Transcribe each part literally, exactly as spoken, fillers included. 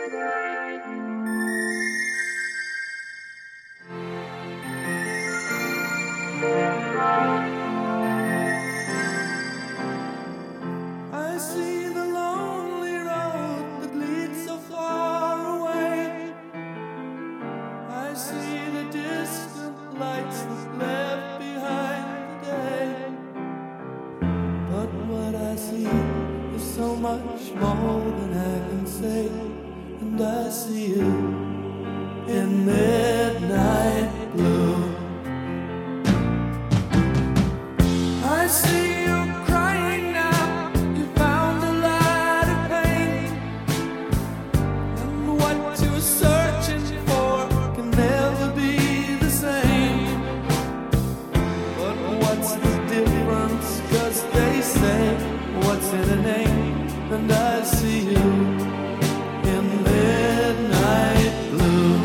I see the lonely road that leads so far away. I see the distant lights that left behind today. But what I see is so much more than I can say. And I see you in midnight blue. I see you crying now. You found a lot of pain, and what you're searching for can never be the same. But what's the difference? 'Cause they say, what's in a name? And I see you in midnight blue.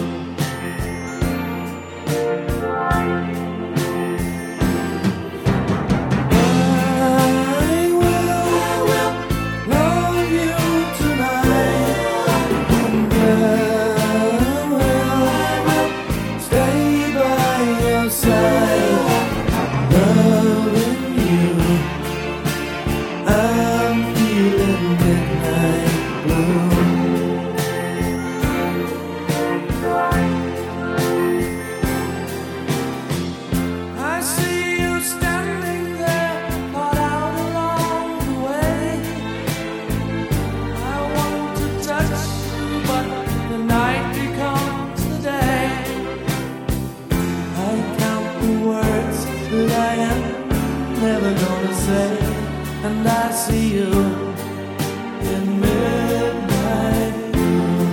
Never gonna say, and I see you in midnight blue.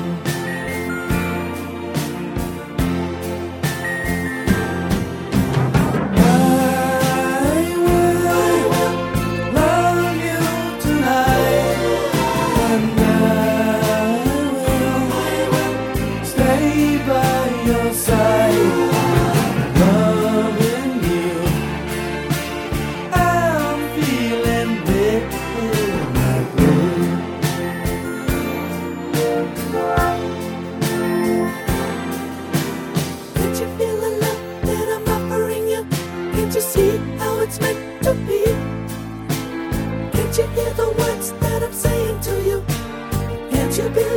I will love you tonight, and I will stay by your side. See how it's meant to be. Can't you hear the words that I'm saying to you? Can't you be